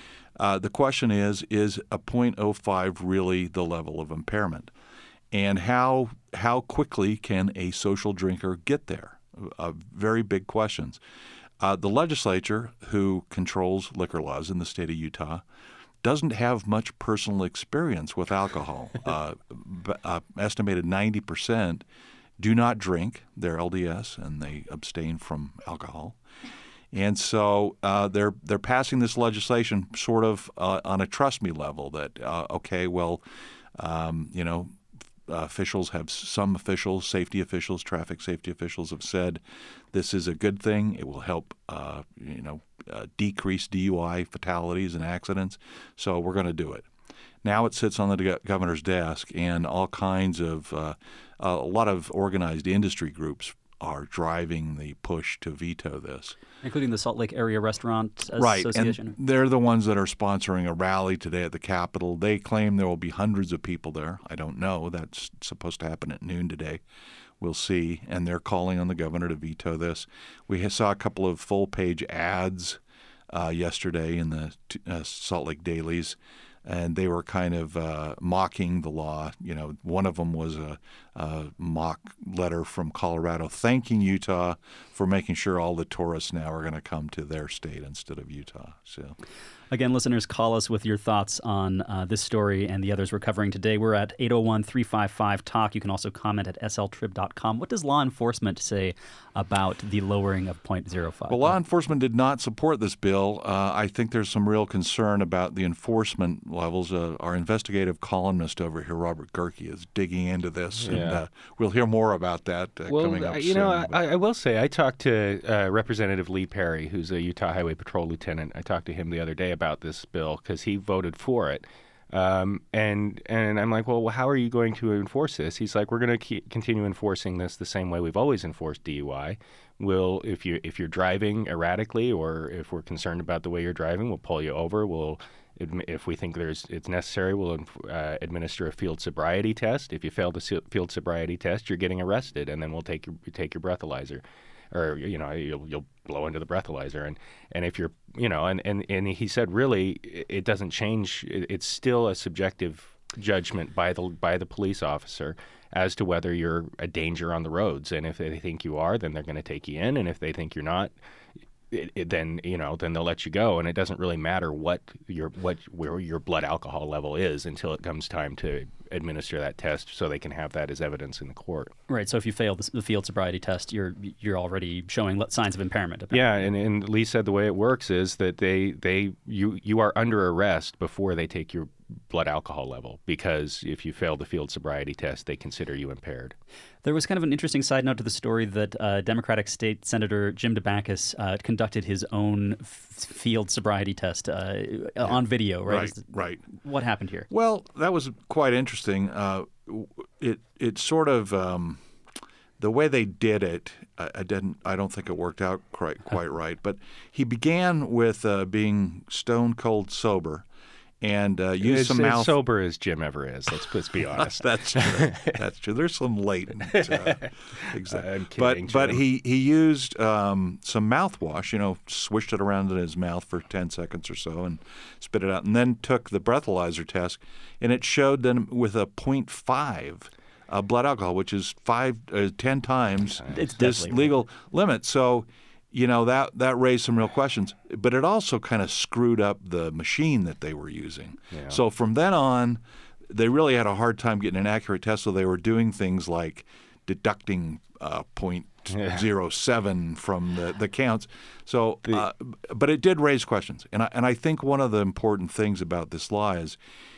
Uh, the question is, is a zero point zero five really the level of impairment? And how how quickly can a social drinker get there? Uh, very big questions. Uh, the legislature, who controls liquor laws in the state of Utah, doesn't have much personal experience with alcohol. uh, uh, estimated ninety percent do not drink their L D S, and they abstain from alcohol. And so uh, they're they're passing this legislation sort of uh, on a trust me level that, uh, okay, well, um, you know, uh, officials have, some officials, safety officials, traffic safety officials have said this is a good thing. It will help, uh, you know, uh, decrease D U I fatalities and accidents. So we're going to do it. Now it sits on the governor's desk, and all kinds of uh, a lot of organized industry groups are driving the push to veto this, including the Salt Lake Area Restaurant right, Association. And they're the ones that are sponsoring a rally today at the Capitol. They claim there will be hundreds of people there. I don't know. That's supposed to happen at noon today. We'll see. And they're calling on the governor to veto this. We saw a couple of full-page ads uh, yesterday in the uh, Salt Lake dailies, and they were kind of uh, mocking the law. You know, one of them was a, a mock letter from Colorado thanking Utah for making sure all the tourists now are going to come to their state instead of Utah. So, again, listeners, call us with your thoughts on uh, this story and the others we're covering today. We're at eight oh one, three five five, talk. You can also comment at S L trib dot com. What does law enforcement say about the lowering of zero point zero five? Well, law enforcement did not support this bill. Uh, I think there's some real concern about the enforcement levels. Uh, our investigative columnist over here, Robert Gehrke, is digging into this, Yeah. and uh, we'll hear more about that uh, well, coming up you soon. know, But- I, I will say I talked to uh, Representative Lee Perry, who's a Utah Highway Patrol lieutenant. I talked to him the other day about this bill because he voted for it. Um, and and I'm like, well, how are you going to enforce this? He's like, we're going to continue enforcing this the same way we've always enforced D U I. We'll, if you if you're driving erratically, or if we're concerned about the way you're driving, we'll pull you over. We'll, if we think there's it's necessary, we'll uh, administer a field sobriety test. If you fail the field sobriety test, you're getting arrested, and then we'll take your take your breathalyzer, or you know you'll you'll blow into the breathalyzer, and and if you're you know and and and he said really it doesn't change. It's still a subjective judgment by the by the police officer as to whether you're a danger on the roads, and if they think you are, then they're going to take you in, and if they think you're not, it, it, then you know then they'll let you go, and it doesn't really matter what your what where your blood alcohol level is until it comes time to administer that test, so they can have that as evidence in the court. Right. So if you fail the, the field sobriety test, you're you're already showing signs of impairment. Apparently. Yeah, and, and Lee said the way it works is that they they you you are under arrest before they take your blood alcohol level, because if you fail the field sobriety test, they consider you impaired. There was kind of an interesting side note to the story that uh, Democratic State Senator Jim DeBacchus uh, conducted his own f- field sobriety test uh, yeah. on video, right? Right, right. What happened here? Well, that was quite interesting. Uh, it it sort of um, the way they did it, I, I didn't. I don't think it worked out quite quite right. But he began with uh, being stone cold sober. And uh, use as, some as mouth. sober as Jim ever is. Let's let's be honest. That's true. That's true. There's some latent. Uh, exactly. I'm kidding, but but Jim. he he used um, some mouthwash. You know, swished it around in his mouth for ten seconds or so, and spit it out, and then took the breathalyzer test, and it showed them with a point five uh, blood alcohol, which is five uh, ten times it's this legal right. limit. So. You know, that, that raised some real questions, but it also kind of screwed up the machine that they were using. Yeah. So from then on, they really had a hard time getting an accurate test, so they were doing things like deducting uh, point zero seven from the, the counts. So, uh, but it did raise questions. And I, and I think one of the important things about this law is,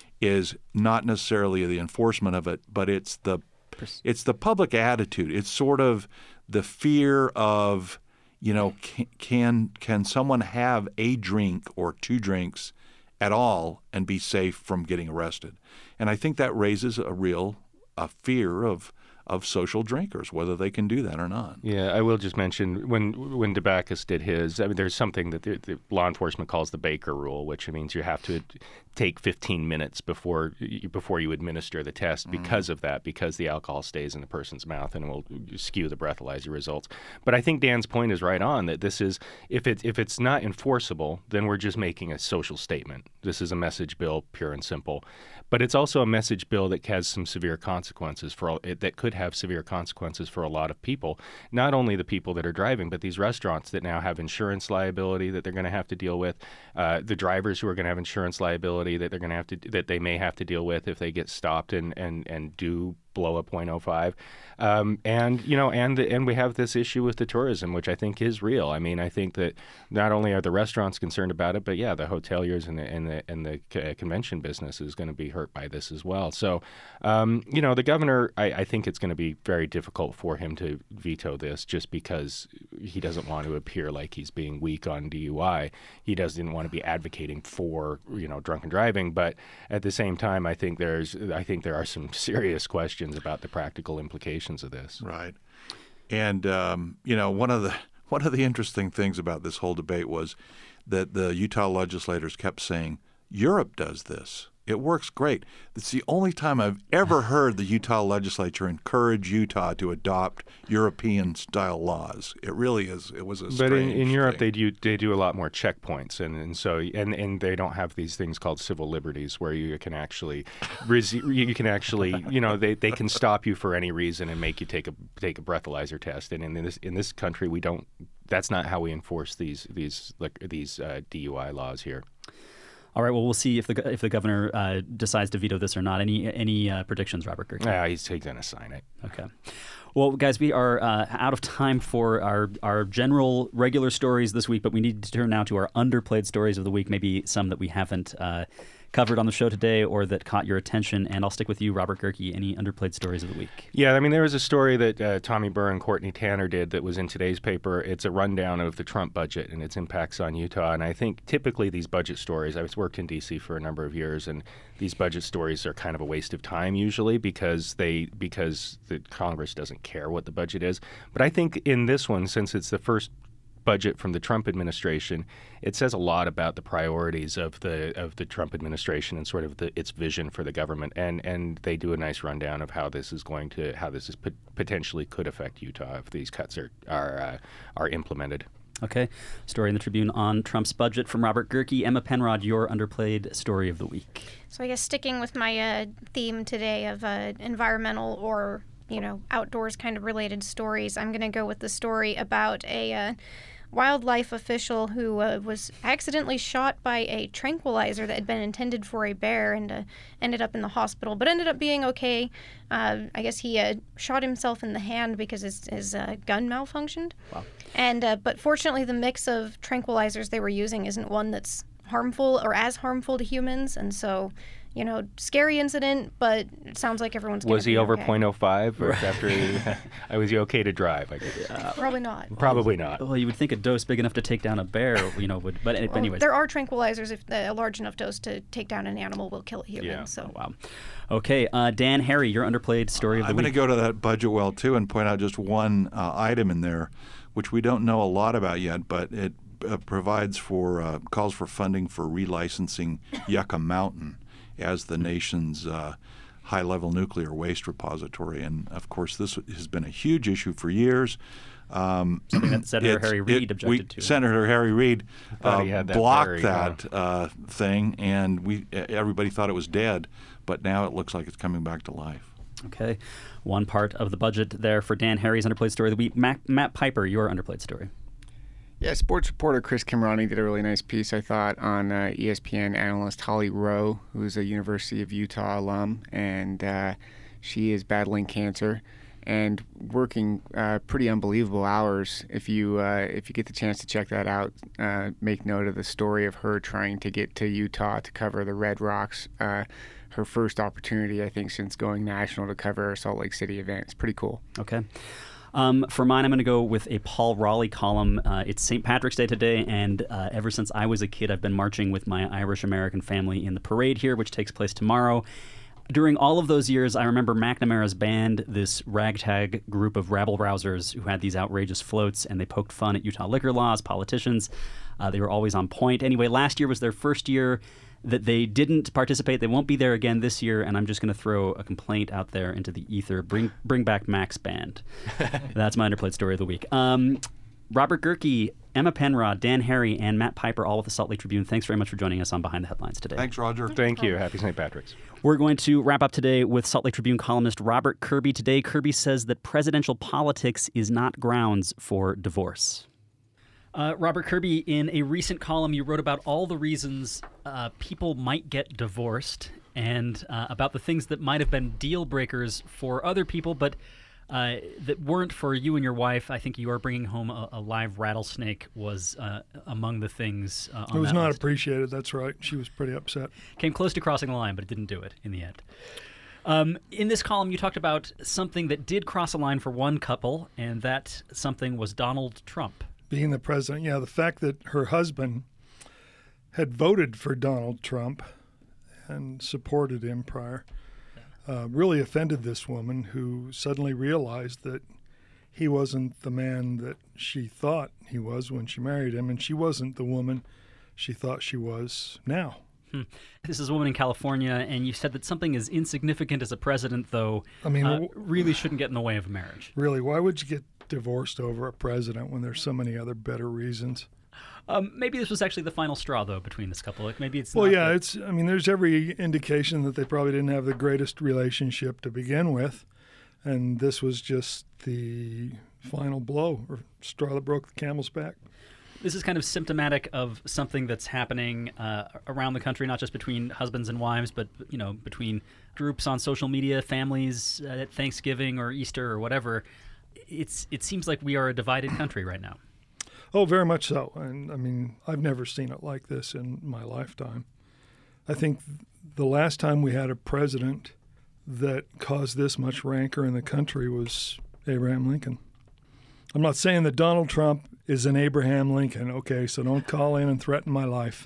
is not necessarily the enforcement of it, but it's the, it's the public attitude. It's sort of the fear of, you know, can, can can someone have a drink or two drinks at all and be safe from getting arrested? And I think that raises a real a fear of of social drinkers, whether they can do that or not. Yeah, I will just mention when when DeBacchus did his, I mean, there's something that the, the law enforcement calls the Baker Rule, which means you have to take fifteen minutes before before you administer the test because mm. of that, because the alcohol stays in the person's mouth and will skew the breathalyzer results. But I think Dan's point is right on, that this is, if it if it's not enforceable, then we're just making a social statement. This is a message bill, pure and simple. But it's also a message bill that has some severe consequences for all, it, that could have severe consequences for a lot of people. Not only the people that are driving, but these restaurants that now have insurance liability that they're going to have to deal with, uh, the drivers who are going to have insurance liability that they're going to have to that they may have to deal with if they get stopped and and and do blow a point oh five, um, and you know, and the, and we have this issue with the tourism, which I think is real. I mean, I think that not only are the restaurants concerned about it, but yeah, the hoteliers and the and the and the c- convention business is going to be hurt by this as well. So, um, you know, the governor, I, I think it's going to be very difficult for him to veto this, just because he doesn't want to appear like he's being weak on D U I. He doesn't want to be advocating for, you know, drunken driving, but at the same time, I think there's I think there are some serious questions about the practical implications of this. Right. And, um, you know, one of the one of the interesting things about this whole debate was that the Utah legislators kept saying, Europe does this. It works great. It's the only time I've ever heard the Utah legislature encourage Utah to adopt European-style laws. It really is. It was a strange But in, in Europe, thing. they do they do a lot more checkpoints, and, and so and, and they don't have these things called civil liberties where you can actually you can actually you know they, they can stop you for any reason and make you take a take a breathalyzer test. And in this in this country, we don't. That's not how we enforce these these like these uh, D U I laws here. All right. Well, we'll see if the if the governor uh, decides to veto this or not. Any any uh, predictions, Robert Gehrke? Yeah, he's, he's going to sign it. Okay. Well, guys, we are uh, out of time for our our general regular stories this week, but we need to turn now to our underplayed stories of the week. Maybe some that we haven't uh, covered on the show today or that caught your attention. And I'll stick with you, Robert Gehrke. Any underplayed stories of the week? Yeah, I mean, there was a story that uh, Tommy Burr and Courtney Tanner did that was in today's paper. It's a rundown of the Trump budget and its impacts on Utah. And I think typically these budget stories, I've worked in D C for a number of years, and these budget stories are kind of a waste of time usually because they because the Congress doesn't care what the budget is. But I think in this one, since it's the first budget from the Trump administration, it says a lot about the priorities of the of the Trump administration and sort of the, its vision for the government, and and they do a nice rundown of how this is going to how this is pot- potentially could affect Utah if these cuts are are uh, are implemented. Okay, story in the Tribune on Trump's budget from Robert Gehrke. Emma Penrod, your underplayed story of the week. So I guess sticking with my uh, theme today of uh, environmental or you know outdoors kind of related stories, I'm going to go with the story about a. Uh, wildlife official who uh, was accidentally shot by a tranquilizer that had been intended for a bear and uh, ended up in the hospital, but ended up being okay. Uh, I guess he uh, shot himself in the hand because his, his uh, gun malfunctioned. Wow. And uh, but fortunately, the mix of tranquilizers they were using isn't one that's harmful or as harmful to humans, and so, you know, scary incident, but it sounds like everyone's gonna Was he be over okay. point oh five? Or after he, was he okay to drive? I guess. Probably not. Probably not. Well, you would think a dose big enough to take down a bear, you know, would. But, but Well, anyways. there are tranquilizers if a large enough dose to take down an animal will kill a human. Yeah. So Oh, wow. Okay, uh, Dan Harry, your underplayed story of the I'm going to week. go to that budget well, too, and point out just one uh, item in there, which we don't know a lot about yet, but it uh, provides for, uh, calls for funding for relicensing Yucca Mountain as the nation's uh, high-level nuclear waste repository. And, of course, this has been a huge issue for years. Um, Something that Senator it's- Harry Reid it- objected we, to. Senator Harry Reid Thought uh, he had that blocked buried, that uh, thing, and we everybody thought it was dead, but now it looks like it's coming back to life. Okay. One part of the budget there for Dan Harry's underplayed story of the week. Matt, Matt Piper, your underplayed story. Yeah, sports reporter Chris Kimrani did a really nice piece, I thought, on uh, E S P N analyst Holly Rowe, who's a University of Utah alum, and uh, she is battling cancer and working uh, pretty unbelievable hours. If you uh, if you get the chance to check that out, uh, make note of the story of her trying to get to Utah to cover the Red Rocks. Uh, her first opportunity, I think, since going national to cover a Salt Lake City event. It's pretty cool. Okay. Um, for mine, I'm going to go with a Paul Raleigh column. Uh, it's Saint Patrick's Day today, and uh, ever since I was a kid, I've been marching with my Irish-American family in the parade here, which takes place tomorrow. During all of those years, I remember McNamara's band, this ragtag group of rabble-rousers who had these outrageous floats, and they poked fun at Utah liquor laws, politicians. Uh, they were always on point. Anyway, last year was their first year that they didn't participate. They won't be there again this year, and I'm just going to throw a complaint out there into the ether. Bring bring back Mac's band. That's my underplayed story of the week. Um, Robert Gerke, Emma Penrod, Dan Harry, and Matt Piper, all with the Salt Lake Tribune. Thanks very much for joining us on Behind the Headlines today. Thanks, Roger. Thank you. Happy Saint Patrick's. We're going to wrap up today with Salt Lake Tribune columnist Robert Kirby. Today, Kirby says that presidential politics is not grounds for divorce. Uh, Robert Kirby, in a recent column, you wrote about all the reasons uh, people might get divorced and uh, about the things that might have been deal breakers for other people, but uh, that weren't for you and your wife. I think you are bringing home a, a live rattlesnake was uh, among the things uh, on It was that not list. appreciated. That's right. She was pretty upset. Came close to crossing the line, but it didn't do it in the end. Um, in this column, you talked about something that did cross a line for one couple, and that something was Donald Trump. Being the president, yeah, the fact that her husband had voted for Donald Trump and supported him prior uh, really offended this woman, who suddenly realized that he wasn't the man that she thought he was when she married him, and she wasn't the woman she thought she was now. Hmm. This is a woman in California, and you said that something as insignificant as a president, though, I mean, uh, w- really shouldn't get in the way of a marriage. Really, why would you get divorced over a president when there's so many other better reasons? Um, maybe this was actually the final straw, though, between this couple. Like maybe it's Well, not yeah, the- it's. I mean, there's every indication that they probably didn't have the greatest relationship to begin with, and this was just the final blow or straw that broke the camel's back. This is kind of symptomatic of something that's happening uh, around the country, not just between husbands and wives, but you know, between groups on social media, families uh, at Thanksgiving or Easter or whatever. It's it seems like we are a divided country right now. Oh, very much so. And I mean, I've never seen it like this in my lifetime. I think the last time we had a president that caused this much rancor in the country was Abraham Lincoln. I'm not saying that Donald Trump is an Abraham Lincoln, okay, so don't call in and threaten my life.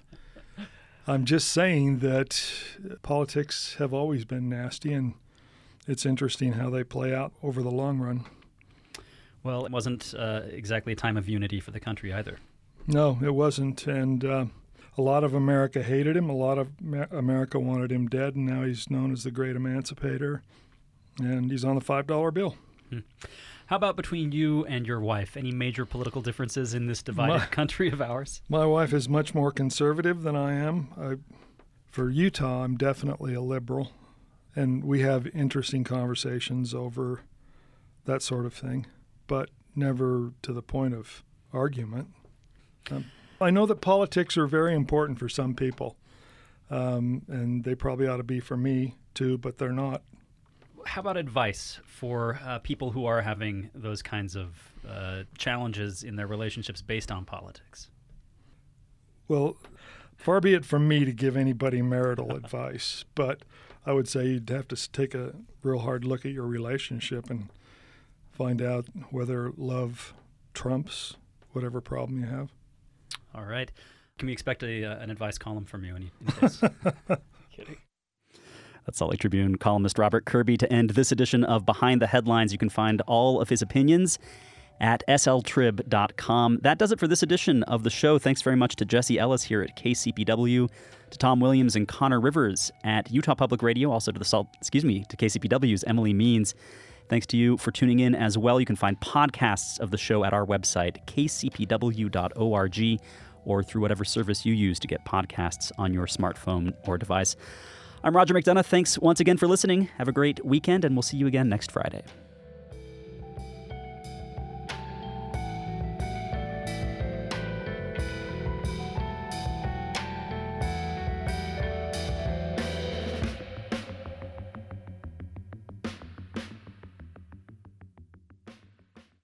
I'm just saying that politics have always been nasty, and it's interesting how they play out over the long run. Well, it wasn't uh, exactly a time of unity for the country either. No, it wasn't, and uh, a lot of America hated him. A lot of Ma- America wanted him dead, and now he's known as the great emancipator, and he's on the five dollar bill. Hmm. How about between you and your wife? Any major political differences in this divided My- country of ours? My wife is much more conservative than I am. I, for Utah, I'm definitely a liberal, and we have interesting conversations over that sort of thing, but never to the point of argument. Um, I know that politics are very important for some people, um, and they probably ought to be for me too, but they're not. How about advice for uh, people who are having those kinds of uh, challenges in their relationships based on politics? Well, far be it from me to give anybody marital advice, but I would say you'd have to take a real hard look at your relationship and find out whether love trumps whatever problem you have. All right. Can we expect a, uh, an advice column from you? Any, any case? Kidding. That's Salt Lake Tribune columnist Robert Kirby to end this edition of Behind the Headlines. You can find all of his opinions at S L trib dot com. That does it for this edition of the show. Thanks very much to Jesse Ellis here at K C P W, to Tom Williams and Connor Rivers at Utah Public Radio, also to the Salt, excuse me, to K C P W's Emily Means. Thanks to you for tuning in as well. You can find podcasts of the show at our website, k c p w dot org, or through whatever service you use to get podcasts on your smartphone or device. I'm Roger McDonough. Thanks once again for listening. Have a great weekend, and we'll see you again next Friday.